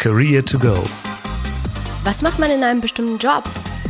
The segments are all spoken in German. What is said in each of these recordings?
Career to go. Was macht man in einem bestimmten Job?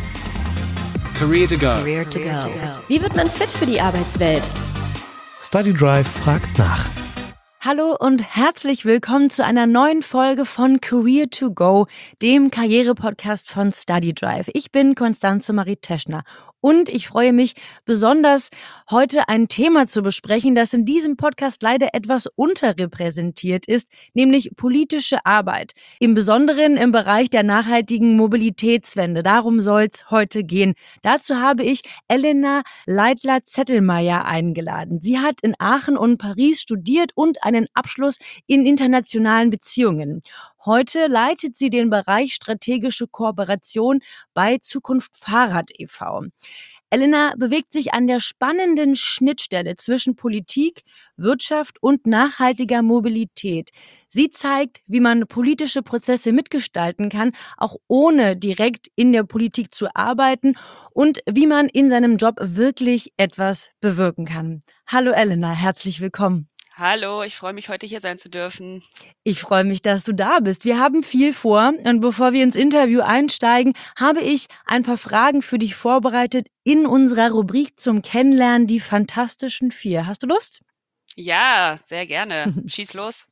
Career to go. Career to go. Wie wird man fit für die Arbeitswelt? Study Drive fragt nach. Hallo und herzlich willkommen zu einer neuen Folge von Career to Go, dem Karriere-Podcast von Study Drive. Ich bin Constanze Marie Teschner und ich freue mich besonders, heute ein Thema zu besprechen, das in diesem Podcast leider etwas unterrepräsentiert ist, nämlich politische Arbeit. Im Besonderen im Bereich der nachhaltigen Mobilitätswende. Darum soll es heute gehen. Dazu habe ich Elena Leitler-Zettelmeier eingeladen. Sie hat in Aachen und Paris studiert und einen Abschluss in internationalen Beziehungen. Heute leitet sie den Bereich strategische Kooperation bei Zukunft Fahrrad e.V. Elena bewegt sich an der spannenden Schnittstelle zwischen Politik, Wirtschaft und nachhaltiger Mobilität. Sie zeigt, wie man politische Prozesse mitgestalten kann, auch ohne direkt in der Politik zu arbeiten und wie man in seinem Job wirklich etwas bewirken kann. Hallo Elena, herzlich willkommen. Hallo, ich freue mich, heute hier sein zu dürfen. Ich freue mich, dass du da bist. Wir haben viel vor und bevor wir ins Interview einsteigen, habe ich ein paar Fragen für dich vorbereitet in unserer Rubrik zum Kennenlernen, die Fantastischen Vier. Hast du Lust? Ja, sehr gerne. Schieß los.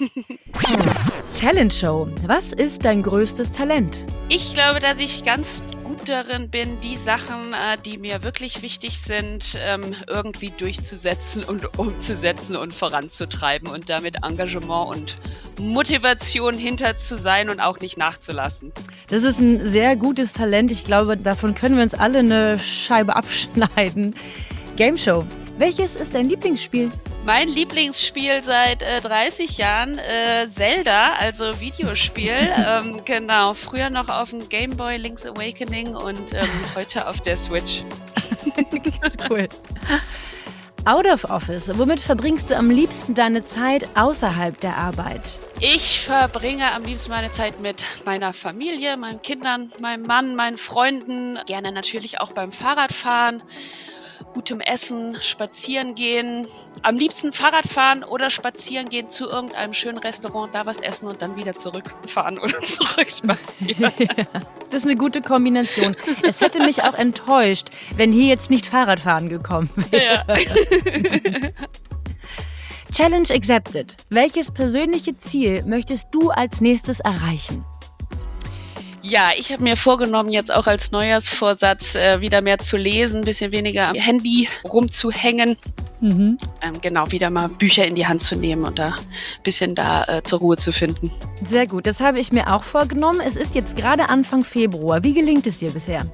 Talentshow. Was ist dein größtes Talent? Ich glaube, dass ich ganz gut darin bin, die Sachen, die mir wirklich wichtig sind, irgendwie durchzusetzen und umzusetzen und voranzutreiben und damit Engagement und Motivation hinter zu sein und auch nicht nachzulassen. Das ist ein sehr gutes Talent. Ich glaube, davon können wir uns alle eine Scheibe abschneiden. Game Show. Welches ist dein Lieblingsspiel? Mein Lieblingsspiel seit 30 Jahren, Zelda, also Videospiel. Genau, früher noch auf dem Game Boy, Link's Awakening und heute auf der Switch. Das ist cool. Out of Office. Womit verbringst du am liebsten deine Zeit außerhalb der Arbeit? Ich verbringe am liebsten meine Zeit mit meiner Familie, meinen Kindern, meinem Mann, meinen Freunden. Gerne natürlich auch beim Fahrradfahren. Gutem Essen, spazieren gehen, am liebsten Fahrrad fahren oder spazieren gehen zu irgendeinem schönen Restaurant, da was essen und dann wieder zurückfahren oder zurück spazieren. Ja, das ist eine gute Kombination. Es hätte mich auch enttäuscht, wenn hier jetzt nicht Fahrradfahren gekommen wäre. Ja. Challenge accepted. Welches persönliche Ziel möchtest du als nächstes erreichen? Ja, ich habe mir vorgenommen, jetzt auch als Neujahrsvorsatz wieder mehr zu lesen, ein bisschen weniger am Handy rumzuhängen. Genau, wieder mal Bücher in die Hand zu nehmen und da ein bisschen zur Ruhe zu finden. Sehr gut, das habe ich mir auch vorgenommen. Es ist jetzt gerade Anfang Februar. Wie gelingt es dir bisher?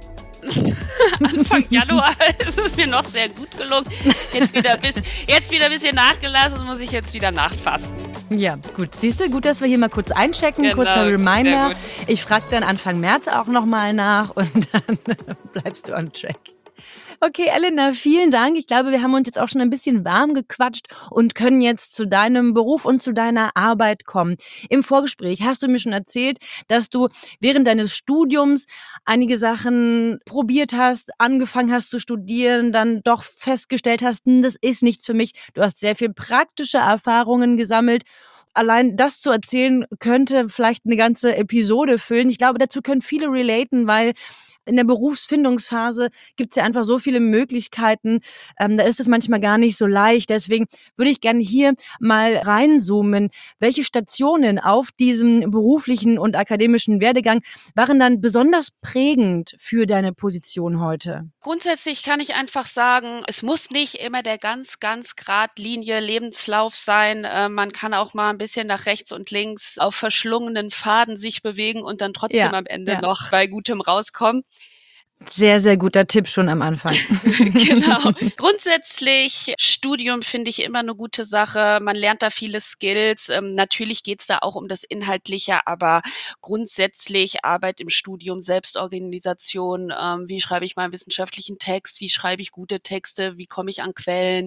Anfang Januar ist es mir noch sehr gut gelungen. Jetzt wieder ein bisschen nachgelassen, muss ich jetzt wieder nachfassen. Ja, gut. Siehst du, gut, dass wir hier mal kurz einchecken, genau, kurzer Reminder. Ich frage dann Anfang März auch nochmal nach und dann bleibst du on track. Okay, Elena, vielen Dank. Ich glaube, wir haben uns jetzt auch schon ein bisschen warm gequatscht und können jetzt zu deinem Beruf und zu deiner Arbeit kommen. Im Vorgespräch hast du mir schon erzählt, dass du während deines Studiums einige Sachen probiert hast, angefangen hast zu studieren, dann doch festgestellt hast, das ist nichts für mich. Du hast sehr viel praktische Erfahrungen gesammelt. Allein das zu erzählen, könnte vielleicht eine ganze Episode füllen. Ich glaube, dazu können viele relaten, weil in der Berufsfindungsphase gibt es ja einfach so viele Möglichkeiten. Da ist es manchmal gar nicht so leicht. Deswegen würde ich gerne hier mal reinzoomen. Welche Stationen auf diesem beruflichen und akademischen Werdegang waren dann besonders prägend für deine Position heute? Grundsätzlich kann ich einfach sagen, es muss nicht immer der ganz geradlinie Lebenslauf sein. Man kann auch mal ein bisschen nach rechts und links auf verschlungenen Pfaden sich bewegen und dann trotzdem am Ende noch bei Gutem rauskommen. Sehr, sehr guter Tipp schon am Anfang. Genau. Grundsätzlich, Studium finde ich immer eine gute Sache. Man lernt da viele Skills. Natürlich geht es da auch um das Inhaltliche, aber grundsätzlich Arbeit im Studium, Selbstorganisation, wie schreibe ich meinen wissenschaftlichen Text, wie schreibe ich gute Texte, wie komme ich an Quellen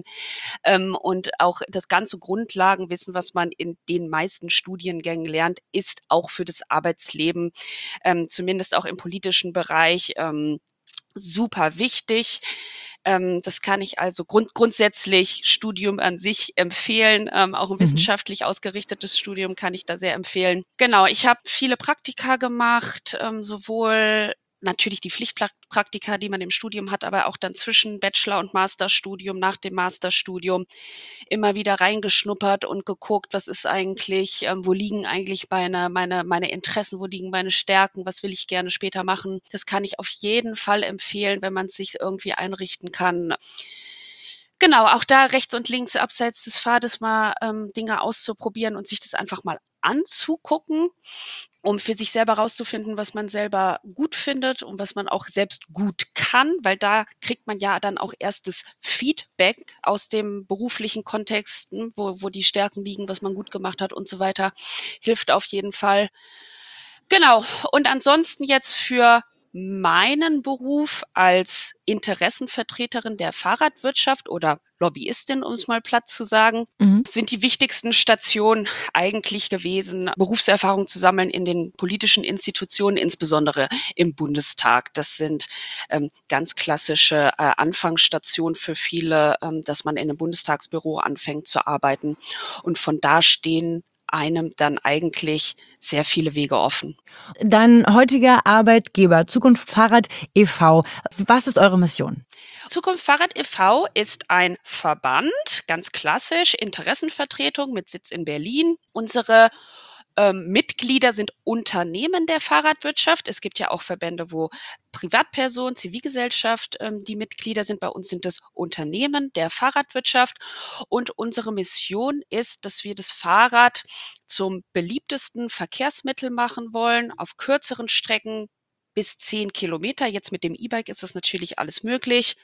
und auch das ganze Grundlagenwissen, was man in den meisten Studiengängen lernt, ist auch für das Arbeitsleben, zumindest auch im politischen Bereich, super wichtig. Das kann ich also grundsätzlich Studium an sich empfehlen. Auch ein wissenschaftlich ausgerichtetes Studium kann ich da sehr empfehlen. Genau, ich habe viele Praktika gemacht, sowohl natürlich die Pflichtpraktika, die man im Studium hat, aber auch dann zwischen Bachelor- und Masterstudium, nach dem Masterstudium immer wieder reingeschnuppert und geguckt, was ist eigentlich, wo liegen eigentlich meine Interessen, wo liegen meine Stärken, was will ich gerne später machen. Das kann ich auf jeden Fall empfehlen, wenn man es sich irgendwie einrichten kann. Genau, auch da rechts und links abseits des Pfades mal Dinge auszuprobieren und sich das einfach mal anzugucken, um für sich selber rauszufinden, was man selber gut findet und was man auch selbst gut kann, weil da kriegt man ja dann auch erstes Feedback aus dem beruflichen Kontext, wo die Stärken liegen, was man gut gemacht hat und so weiter. Hilft auf jeden Fall. Genau. Und ansonsten jetzt für meinen Beruf als Interessenvertreterin der Fahrradwirtschaft oder Lobbyistin, um es mal platt zu sagen, sind die wichtigsten Stationen eigentlich gewesen, Berufserfahrung zu sammeln in den politischen Institutionen, insbesondere im Bundestag. Das sind ganz klassische Anfangsstationen für viele, dass man in einem Bundestagsbüro anfängt zu arbeiten. Und von da stehen einem dann eigentlich sehr viele Wege offen. Dein heutiger Arbeitgeber, Zukunft Fahrrad e.V., was ist eure Mission? Zukunft Fahrrad e.V. ist ein Verband, ganz klassisch, Interessenvertretung mit Sitz in Berlin. Unsere Mitglieder sind Unternehmen der Fahrradwirtschaft. Es gibt ja auch Verbände, wo Privatpersonen, Zivilgesellschaft die Mitglieder sind. Bei uns sind es Unternehmen der Fahrradwirtschaft. Und unsere Mission ist, dass wir das Fahrrad zum beliebtesten Verkehrsmittel machen wollen, auf kürzeren Strecken bis 10 Kilometer. Jetzt mit dem E-Bike ist das natürlich alles möglich.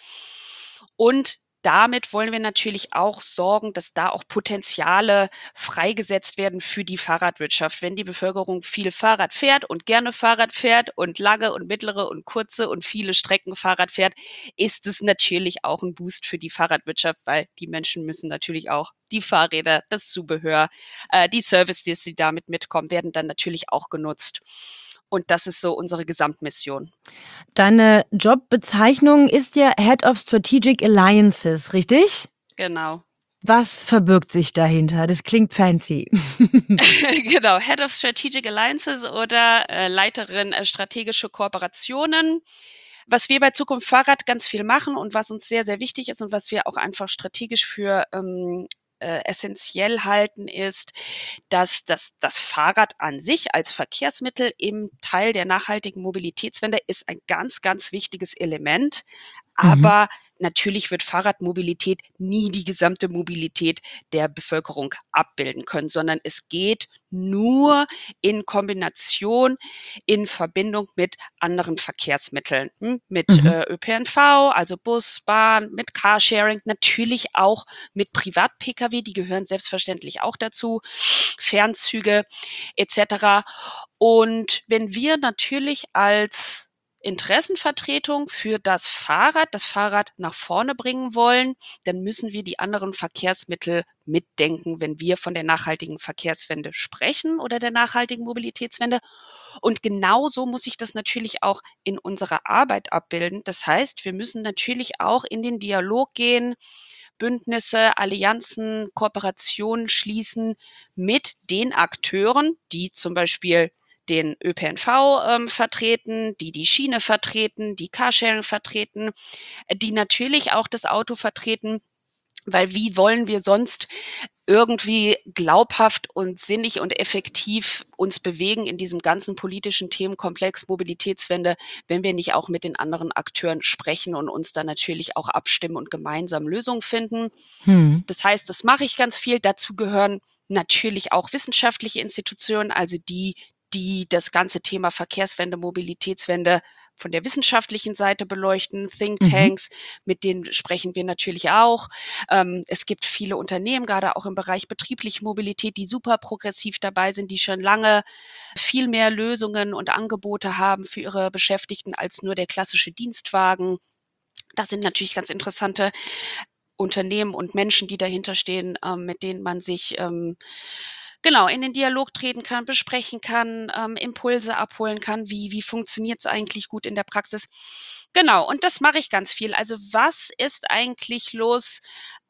Und damit wollen wir natürlich auch sorgen, dass da auch Potenziale freigesetzt werden für die Fahrradwirtschaft. Wenn die Bevölkerung viel Fahrrad fährt und gerne Fahrrad fährt und lange und mittlere und kurze und viele Strecken Fahrrad fährt, ist es natürlich auch ein Boost für die Fahrradwirtschaft, weil die Menschen müssen natürlich auch die Fahrräder, das Zubehör, die Services, die damit mitkommen, werden dann natürlich auch genutzt. Und das ist so unsere Gesamtmission. Deine Jobbezeichnung ist ja Head of Strategic Alliances, richtig? Genau. Was verbirgt sich dahinter? Das klingt fancy. Genau, Head of Strategic Alliances oder Leiterin strategische Kooperationen. Was wir bei Zukunft Fahrrad ganz viel machen und was uns sehr, sehr wichtig ist und was wir auch einfach strategisch für essentiell halten, ist, dass das Fahrrad an sich als Verkehrsmittel im Teil der nachhaltigen Mobilitätswende ist ein ganz, ganz wichtiges Element. Aber natürlich wird Fahrradmobilität nie die gesamte Mobilität der Bevölkerung abbilden können, sondern es geht nur in Kombination, in Verbindung mit anderen Verkehrsmitteln, mit ÖPNV, also Bus, Bahn, mit Carsharing, natürlich auch mit Privat-Pkw, die gehören selbstverständlich auch dazu, Fernzüge etc. Und wenn wir natürlich als Interessenvertretung für das Fahrrad nach vorne bringen wollen, dann müssen wir die anderen Verkehrsmittel mitdenken, wenn wir von der nachhaltigen Verkehrswende sprechen oder der nachhaltigen Mobilitätswende. Und genauso muss ich das natürlich auch in unserer Arbeit abbilden. Das heißt, wir müssen natürlich auch in den Dialog gehen, Bündnisse, Allianzen, Kooperationen schließen mit den Akteuren, die zum Beispiel den ÖPNV vertreten, die Schiene vertreten, die Carsharing vertreten, die natürlich auch das Auto vertreten, weil wie wollen wir sonst irgendwie glaubhaft und sinnig und effektiv uns bewegen in diesem ganzen politischen Themenkomplex Mobilitätswende, wenn wir nicht auch mit den anderen Akteuren sprechen und uns dann natürlich auch abstimmen und gemeinsam Lösungen finden. Das heißt, das mache ich ganz viel. Dazu gehören natürlich auch wissenschaftliche Institutionen, also die das ganze Thema Verkehrswende, Mobilitätswende von der wissenschaftlichen Seite beleuchten, Thinktanks, mit denen sprechen wir natürlich auch. Es gibt viele Unternehmen, gerade auch im Bereich betriebliche Mobilität, die super progressiv dabei sind, die schon lange viel mehr Lösungen und Angebote haben für ihre Beschäftigten als nur der klassische Dienstwagen. Das sind natürlich ganz interessante Unternehmen und Menschen, die dahinter stehen, mit denen man sich genau, in den Dialog treten kann, besprechen kann, Impulse abholen kann, wie funktioniert es eigentlich gut in der Praxis. Genau, und das mache ich ganz viel. Also was ist eigentlich los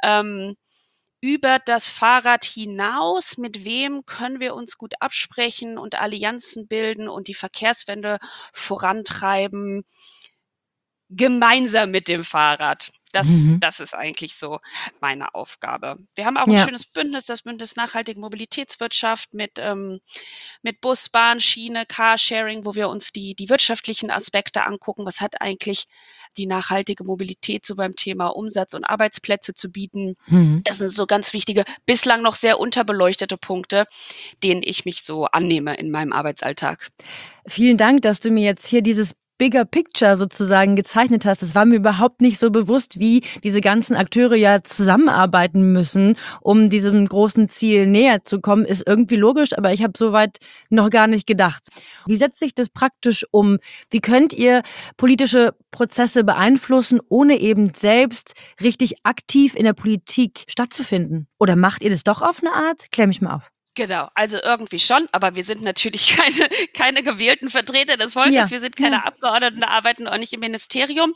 über das Fahrrad hinaus? Mit wem können wir uns gut absprechen und Allianzen bilden und die Verkehrswende vorantreiben, gemeinsam mit dem Fahrrad? Das ist eigentlich so meine Aufgabe. Wir haben auch ein Ja. schönes Bündnis, das Bündnis Nachhaltige Mobilitätswirtschaft mit Bus, Bahn, Schiene, Carsharing, wo wir uns die wirtschaftlichen Aspekte angucken. Was hat eigentlich die nachhaltige Mobilität so beim Thema Umsatz und Arbeitsplätze zu bieten? Das sind so ganz wichtige, bislang noch sehr unterbeleuchtete Punkte, denen ich mich so annehme in meinem Arbeitsalltag. Vielen Dank, dass du mir jetzt hier dieses Bigger Picture sozusagen gezeichnet hast. Es war mir überhaupt nicht so bewusst, wie diese ganzen Akteure ja zusammenarbeiten müssen, um diesem großen Ziel näher zu kommen. Ist irgendwie logisch, aber ich habe soweit noch gar nicht gedacht. Wie setzt sich das praktisch um? Wie könnt ihr politische Prozesse beeinflussen, ohne eben selbst richtig aktiv in der Politik stattzufinden? Oder macht ihr das doch auf eine Art? Klär mich mal auf. Genau, also irgendwie schon, aber wir sind natürlich keine gewählten Vertreter des Volkes, Ja, wir sind keine Abgeordneten, arbeiten auch nicht im Ministerium.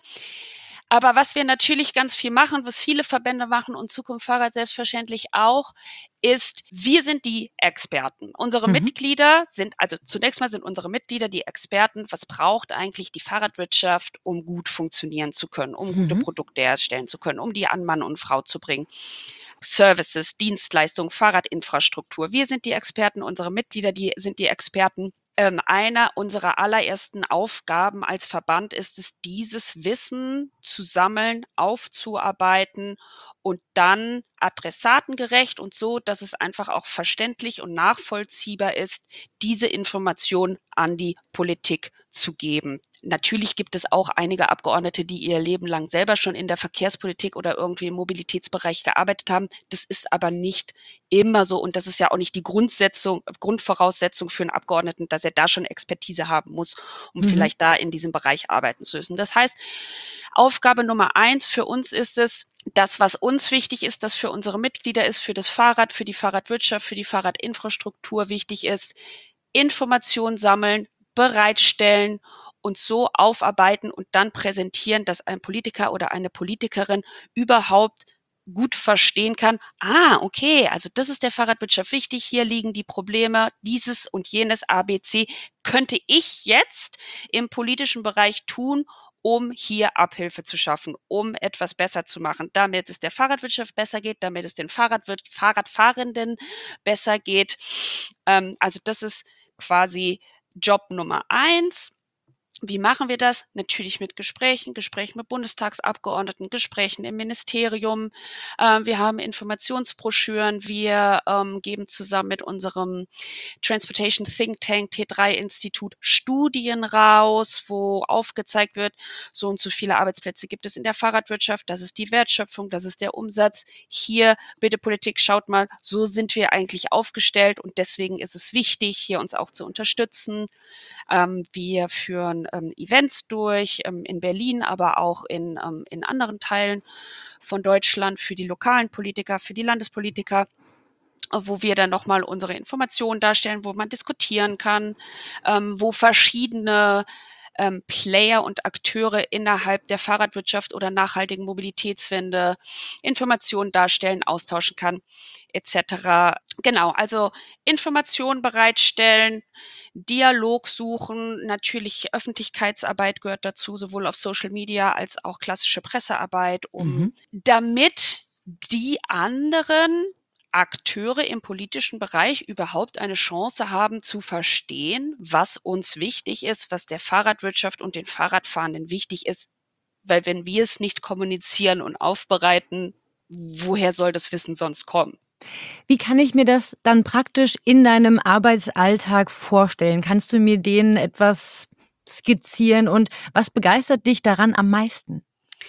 Aber was wir natürlich ganz viel machen, was viele Verbände machen und Zukunft Fahrrad selbstverständlich auch, ist, wir sind die Experten. Unsere Mitglieder also zunächst mal sind unsere Mitglieder die Experten, was braucht eigentlich die Fahrradwirtschaft, um gut funktionieren zu können, um gute Produkte herstellen zu können, um die an Mann und Frau zu bringen. Services, Dienstleistungen, Fahrradinfrastruktur. Wir sind die Experten, unsere Mitglieder sind die Experten. Einer unserer allerersten Aufgaben als Verband ist es, dieses Wissen zu sammeln, aufzuarbeiten und dann adressatengerecht und so, dass es einfach auch verständlich und nachvollziehbar ist, diese Information an die Politik zu geben. Natürlich gibt es auch einige Abgeordnete, die ihr Leben lang selber schon in der Verkehrspolitik oder irgendwie im Mobilitätsbereich gearbeitet haben. Das ist aber nicht immer so und das ist ja auch nicht die Grundvoraussetzung für einen Abgeordneten, dass er da schon Expertise haben muss, um vielleicht da in diesem Bereich arbeiten zu müssen. Das heißt, Aufgabe Nummer 1 für uns ist es, das, was uns wichtig ist, das für unsere Mitglieder ist, für das Fahrrad, für die Fahrradwirtschaft, für die Fahrradinfrastruktur wichtig ist, Informationen sammeln, bereitstellen und so aufarbeiten und dann präsentieren, dass ein Politiker oder eine Politikerin überhaupt gut verstehen kann, okay, also das ist der Fahrradwirtschaft wichtig, hier liegen die Probleme, dieses und jenes ABC könnte ich jetzt im politischen Bereich tun, um hier Abhilfe zu schaffen, um etwas besser zu machen, damit es der Fahrradwirtschaft besser geht, damit es den Fahrradfahrenden besser geht. Also das ist quasi Job Nummer 1. Wie machen wir das? Natürlich mit Gesprächen mit Bundestagsabgeordneten, Gesprächen im Ministerium. Wir haben Informationsbroschüren. Wir geben zusammen mit unserem Transportation Think Tank T3-Institut Studien raus, wo aufgezeigt wird, so und so viele Arbeitsplätze gibt es in der Fahrradwirtschaft. Das ist die Wertschöpfung, das ist der Umsatz. Hier, bitte Politik, schaut mal, so sind wir eigentlich aufgestellt und deswegen ist es wichtig, hier uns auch zu unterstützen. Wir führen Events durch, in Berlin, aber auch in anderen Teilen von Deutschland für die lokalen Politiker, für die Landespolitiker, wo wir dann nochmal unsere Informationen darstellen, wo man diskutieren kann, wo verschiedene Player und Akteure innerhalb der Fahrradwirtschaft oder nachhaltigen Mobilitätswende Informationen darstellen, austauschen kann, etc. Genau, also Informationen bereitstellen, Dialog suchen, natürlich Öffentlichkeitsarbeit gehört dazu, sowohl auf Social Media als auch klassische Pressearbeit, damit die anderen Akteure im politischen Bereich überhaupt eine Chance haben zu verstehen, was uns wichtig ist, was der Fahrradwirtschaft und den Fahrradfahrenden wichtig ist. Weil wenn wir es nicht kommunizieren und aufbereiten, woher soll das Wissen sonst kommen? Wie kann ich mir das dann praktisch in deinem Arbeitsalltag vorstellen? Kannst du mir den etwas skizzieren und was begeistert dich daran am meisten?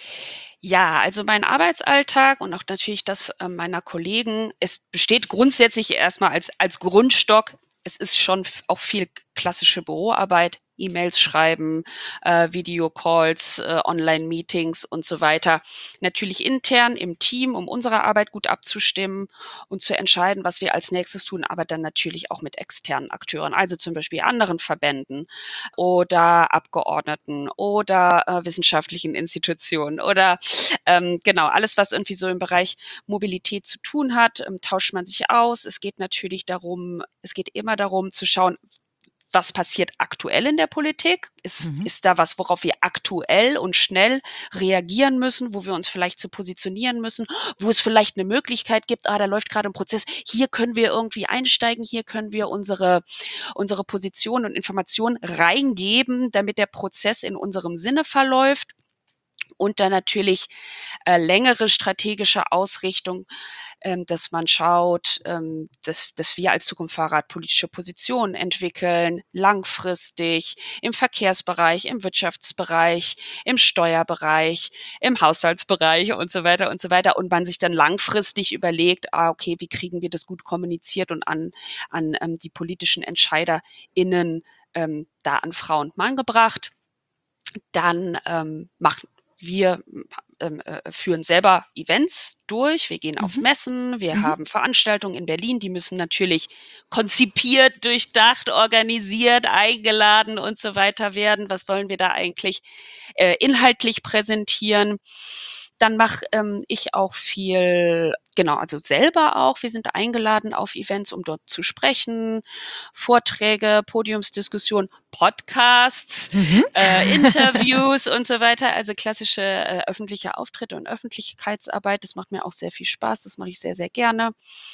Ja, also mein Arbeitsalltag und auch natürlich das meiner Kollegen, es besteht grundsätzlich erstmal als Grundstock. Es ist schon auch viel klassische Büroarbeit, E-Mails schreiben, Videocalls, Online-Meetings und so weiter. Natürlich intern im Team, um unsere Arbeit gut abzustimmen und zu entscheiden, was wir als nächstes tun, aber dann natürlich auch mit externen Akteuren, also zum Beispiel anderen Verbänden oder Abgeordneten oder wissenschaftlichen Institutionen oder genau, alles, was irgendwie so im Bereich Mobilität zu tun hat, tauscht man sich aus. Es geht immer darum zu schauen, was passiert aktuell in der Politik? Ist da was, worauf wir aktuell und schnell reagieren müssen, wo wir uns vielleicht zu positionieren müssen, wo es vielleicht eine Möglichkeit gibt, da läuft gerade ein Prozess, hier können wir irgendwie einsteigen, hier können wir unsere Position und Informationen reingeben, damit der Prozess in unserem Sinne verläuft. Und dann natürlich längere strategische Ausrichtung, dass man schaut, dass wir als Zukunft-Fahrrad politische Positionen entwickeln, langfristig im Verkehrsbereich, im Wirtschaftsbereich, im Steuerbereich, im Haushaltsbereich und so weiter und so weiter. Und man sich dann langfristig überlegt, okay, wie kriegen wir das gut kommuniziert und an die politischen EntscheiderInnen da an Frau und Mann gebracht. Dann wir führen selber Events durch, wir gehen auf Messen, wir haben Veranstaltungen in Berlin, die müssen natürlich konzipiert, durchdacht, organisiert, eingeladen und so weiter werden. Was wollen wir da eigentlich inhaltlich präsentieren? Dann mache ich auch viel, also selber auch. Wir sind eingeladen auf Events, um dort zu sprechen, Vorträge, Podiumsdiskussionen, Podcasts, Interviews und so weiter. Also klassische öffentliche Auftritte und Öffentlichkeitsarbeit. Das macht mir auch sehr viel Spaß. Das mache ich sehr, sehr gerne.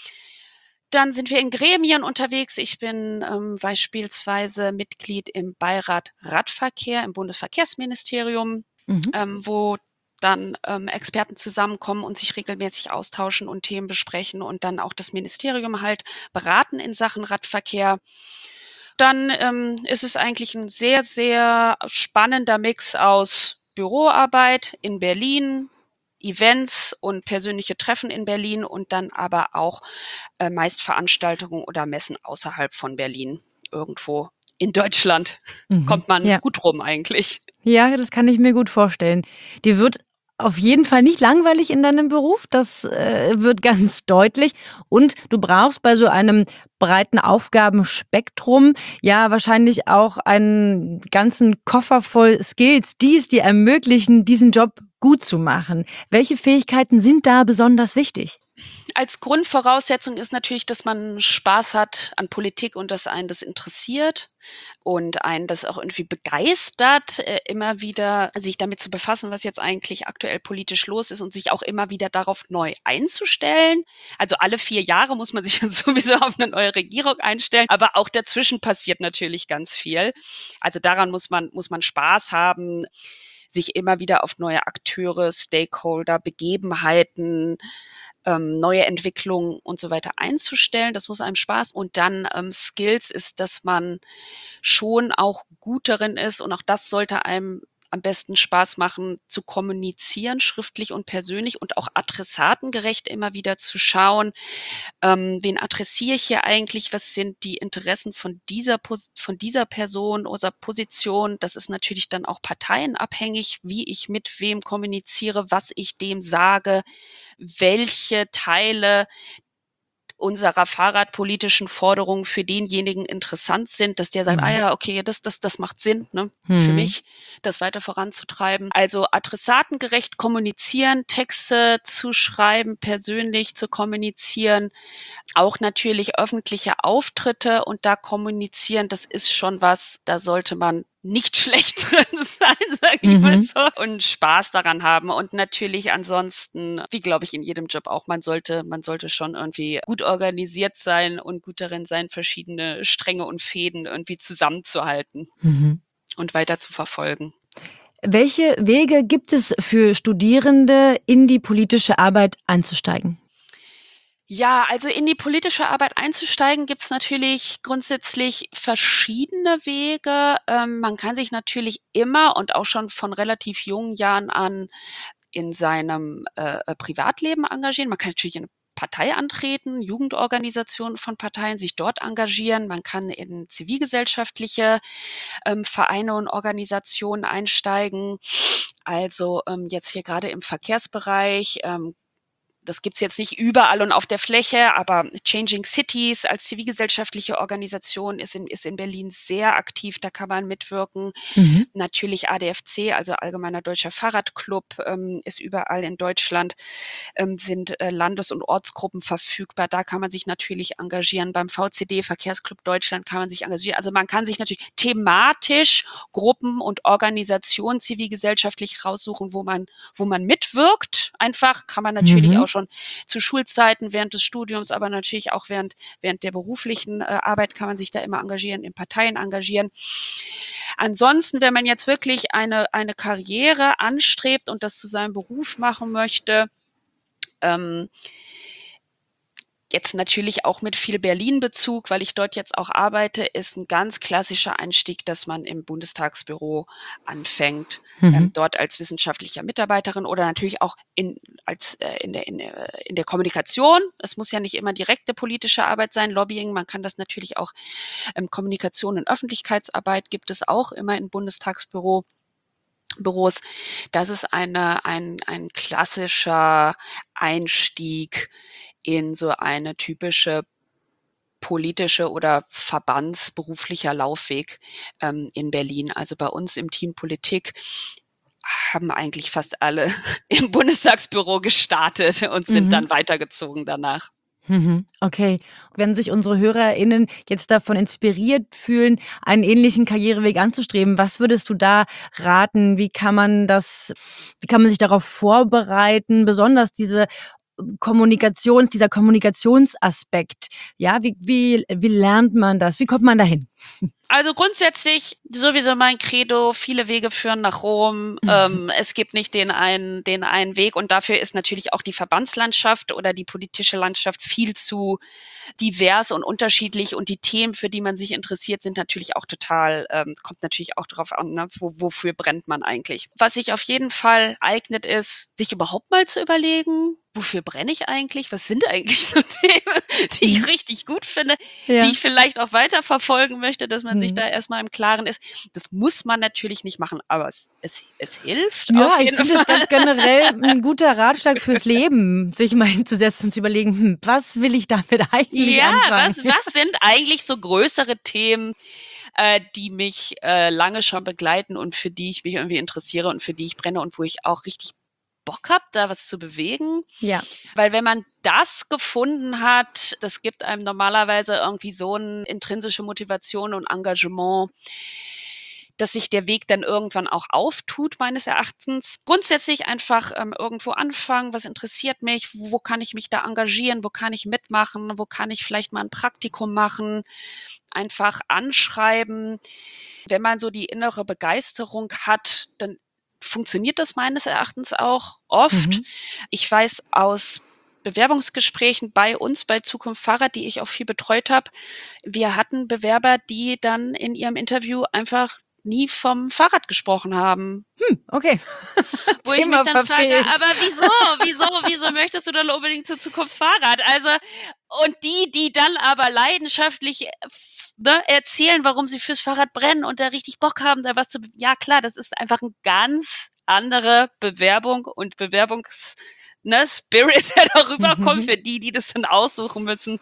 Dann sind wir in Gremien unterwegs. Ich bin beispielsweise Mitglied im Beirat Radverkehr im Bundesverkehrsministerium, wo dann Experten zusammenkommen und sich regelmäßig austauschen und Themen besprechen und dann auch das Ministerium halt beraten in Sachen Radverkehr. Dann ist es eigentlich ein sehr, sehr spannender Mix aus Büroarbeit in Berlin, Events und persönliche Treffen in Berlin und dann aber auch meist Veranstaltungen oder Messen außerhalb von Berlin. Irgendwo in Deutschland kommt man gut rum eigentlich. Ja, das kann ich mir gut vorstellen. Dir wird auf jeden Fall nicht langweilig in deinem Beruf, das wird ganz deutlich. Und du brauchst bei so einem breiten Aufgabenspektrum ja wahrscheinlich auch einen ganzen Koffer voll Skills, die es dir ermöglichen, diesen Job gut zu machen. Welche Fähigkeiten sind da besonders wichtig? Als Grundvoraussetzung ist natürlich, dass man Spaß hat an Politik und dass einen das interessiert und einen das auch irgendwie begeistert, immer wieder sich damit zu befassen, was jetzt eigentlich aktuell politisch los ist und sich auch immer wieder darauf neu einzustellen. Also alle 4 Jahre muss man sich sowieso auf eine neue Regierung einstellen, aber auch dazwischen passiert natürlich ganz viel. Also daran muss man Spaß haben, sich immer wieder auf neue Akteure, Stakeholder, Begebenheiten, neue Entwicklungen und so weiter einzustellen. Das muss einem Spaß. Und dann Skills ist, dass man schon auch gut darin ist und auch das sollte einem am besten Spaß machen, zu kommunizieren, schriftlich und persönlich und auch adressatengerecht immer wieder zu schauen, wen adressiere ich hier eigentlich, was sind die Interessen von dieser Person oder Position. Das ist natürlich dann auch parteienabhängig, wie ich mit wem kommuniziere, was ich dem sage, welche Teile unserer fahrradpolitischen Forderungen für denjenigen interessant sind, dass der sagt, okay, das macht Sinn, ne, für mich, das weiter voranzutreiben. Also adressatengerecht kommunizieren, Texte zu schreiben, persönlich zu kommunizieren, auch natürlich öffentliche Auftritte und da kommunizieren, das ist schon was, da sollte man nicht schlecht drin sein, sage ich mal so, und Spaß daran haben und natürlich ansonsten, wie glaube ich in jedem Job auch, man sollte schon irgendwie gut organisiert sein und gut darin sein, verschiedene Stränge und Fäden irgendwie zusammenzuhalten und weiter zu verfolgen. Welche Wege gibt es für Studierende, in die politische Arbeit einzusteigen? Ja, also in die politische Arbeit einzusteigen, gibt's natürlich grundsätzlich verschiedene Wege. Man kann sich natürlich immer und auch schon von relativ jungen Jahren an in seinem Privatleben engagieren. Man kann natürlich in Partei antreten, Jugendorganisationen von Parteien, sich dort engagieren. Man kann in zivilgesellschaftliche Vereine und Organisationen einsteigen. Also jetzt hier gerade im Verkehrsbereich, das gibt's jetzt nicht überall und auf der Fläche, aber Changing Cities als zivilgesellschaftliche Organisation ist in Berlin sehr aktiv, da kann man mitwirken. Natürlich ADFC, also Allgemeiner Deutscher Fahrradclub, ist überall in Deutschland, sind Landes- und Ortsgruppen verfügbar, da kann man sich natürlich engagieren. Beim VCD, Verkehrsclub Deutschland, kann man sich engagieren. Also man kann sich natürlich thematisch Gruppen und Organisationen zivilgesellschaftlich raussuchen, wo man mitwirkt. Einfach kann man natürlich auch schon zu Schulzeiten, während des Studiums, aber natürlich auch während der beruflichen Arbeit kann man sich da immer engagieren, in Parteien engagieren. Ansonsten, wenn man jetzt wirklich eine Karriere anstrebt und das zu seinem Beruf machen möchte, jetzt natürlich auch mit viel Berlin-Bezug, weil ich dort jetzt auch arbeite, ist ein ganz klassischer Einstieg, dass man im Bundestagsbüro anfängt, dort als wissenschaftlicher Mitarbeiterin oder natürlich auch in der Kommunikation. Es muss ja nicht immer direkte politische Arbeit sein, Lobbying. Man kann das natürlich auch, Kommunikation und Öffentlichkeitsarbeit gibt es auch immer in Bundestagsbüros. Das ist ein klassischer Einstieg in so eine typische politische oder verbandsberuflicher Laufweg in Berlin. Also bei uns im Team Politik haben eigentlich fast alle im Bundestagsbüro gestartet und sind dann weitergezogen danach. Okay. Wenn sich unsere HörerInnen jetzt davon inspiriert fühlen, einen ähnlichen Karriereweg anzustreben, was würdest du da raten? Wie kann man sich darauf vorbereiten? Besonders dieser Kommunikationsaspekt. Ja, wie lernt man das? Wie kommt man dahin? Also grundsätzlich sowieso mein Credo, viele Wege führen nach Rom. Es gibt nicht den einen Weg und dafür ist natürlich auch die Verbandslandschaft oder die politische Landschaft viel zu divers und unterschiedlich und die Themen, für die man sich interessiert, sind natürlich auch total, kommt natürlich auch darauf an, ne, wofür brennt man eigentlich. Was sich auf jeden Fall eignet ist, sich überhaupt mal zu überlegen, wofür brenne ich eigentlich? Was sind eigentlich so Themen, die ich richtig gut finde, die ich vielleicht auch weiterverfolgen möchte, dass man sich da erstmal im Klaren ist. Das muss man natürlich nicht machen, aber es hilft auf jeden Fall. Ja, ich finde es ganz generell ein guter Ratschlag fürs Leben, sich mal hinzusetzen und zu überlegen, was will ich damit eigentlich anfangen? Was sind eigentlich so größere Themen, die mich lange schon begleiten und für die ich mich irgendwie interessiere und für die ich brenne und wo ich auch richtig Bock habe, da was zu bewegen. Ja. Weil wenn man das gefunden hat, das gibt einem normalerweise irgendwie so eine intrinsische Motivation und Engagement, dass sich der Weg dann irgendwann auch auftut, meines Erachtens. Grundsätzlich einfach irgendwo anfangen, was interessiert mich, wo kann ich mich da engagieren, wo kann ich mitmachen, wo kann ich vielleicht mal ein Praktikum machen, einfach anschreiben. Wenn man so die innere Begeisterung hat, dann funktioniert das meines Erachtens auch oft. Ich weiß aus Bewerbungsgesprächen bei uns, bei Zukunft Fahrrad, die ich auch viel betreut habe, wir hatten Bewerber, die dann in ihrem Interview einfach nie vom Fahrrad gesprochen haben. Okay. Wo ich mich dann frage, aber wieso möchtest du dann unbedingt zur Zukunft Fahrrad? Also, und die dann aber leidenschaftlich erzählen, warum sie fürs Fahrrad brennen und da richtig Bock haben, da was zu, ja klar, das ist einfach ein ganz andere Bewerbung und Spirit, der darüber kommt, für die das dann aussuchen müssen,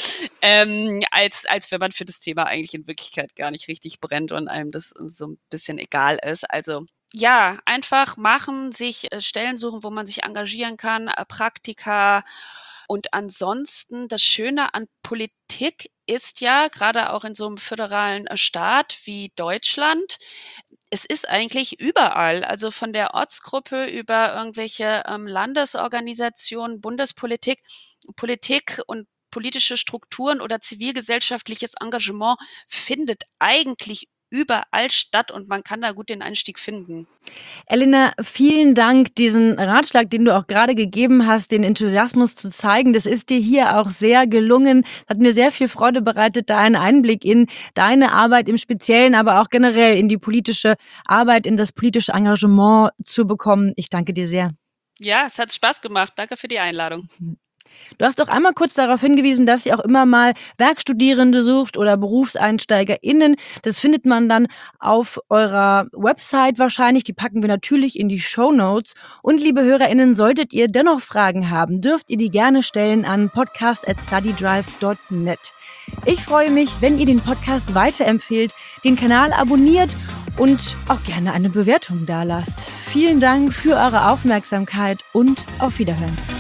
als wenn man für das Thema eigentlich in Wirklichkeit gar nicht richtig brennt und einem das so ein bisschen egal ist. Also ja, einfach machen, sich Stellen suchen, wo man sich engagieren kann, Praktika. Und ansonsten, das Schöne an Politik ist ja, gerade auch in so einem föderalen Staat wie Deutschland, es ist eigentlich überall, also von der Ortsgruppe über irgendwelche Landesorganisationen, Bundespolitik, Politik und politische Strukturen oder zivilgesellschaftliches Engagement findet eigentlich überall statt und man kann da gut den Einstieg finden. Elena, vielen Dank, diesen Ratschlag, den du auch gerade gegeben hast, den Enthusiasmus zu zeigen. Das ist dir hier auch sehr gelungen. Hat mir sehr viel Freude bereitet, da einen Einblick in deine Arbeit im Speziellen, aber auch generell in die politische Arbeit, in das politische Engagement zu bekommen. Ich danke dir sehr. Ja, es hat Spaß gemacht. Danke für die Einladung. Du hast doch einmal kurz darauf hingewiesen, dass ihr auch immer mal Werkstudierende sucht oder BerufseinsteigerInnen. Das findet man dann auf eurer Website wahrscheinlich. Die packen wir natürlich in die Shownotes. Und liebe HörerInnen, solltet ihr dennoch Fragen haben, dürft ihr die gerne stellen an podcast@studydrive.net. Ich freue mich, wenn ihr den Podcast weiterempfehlt, den Kanal abonniert und auch gerne eine Bewertung dalasst. Vielen Dank für eure Aufmerksamkeit und auf Wiederhören.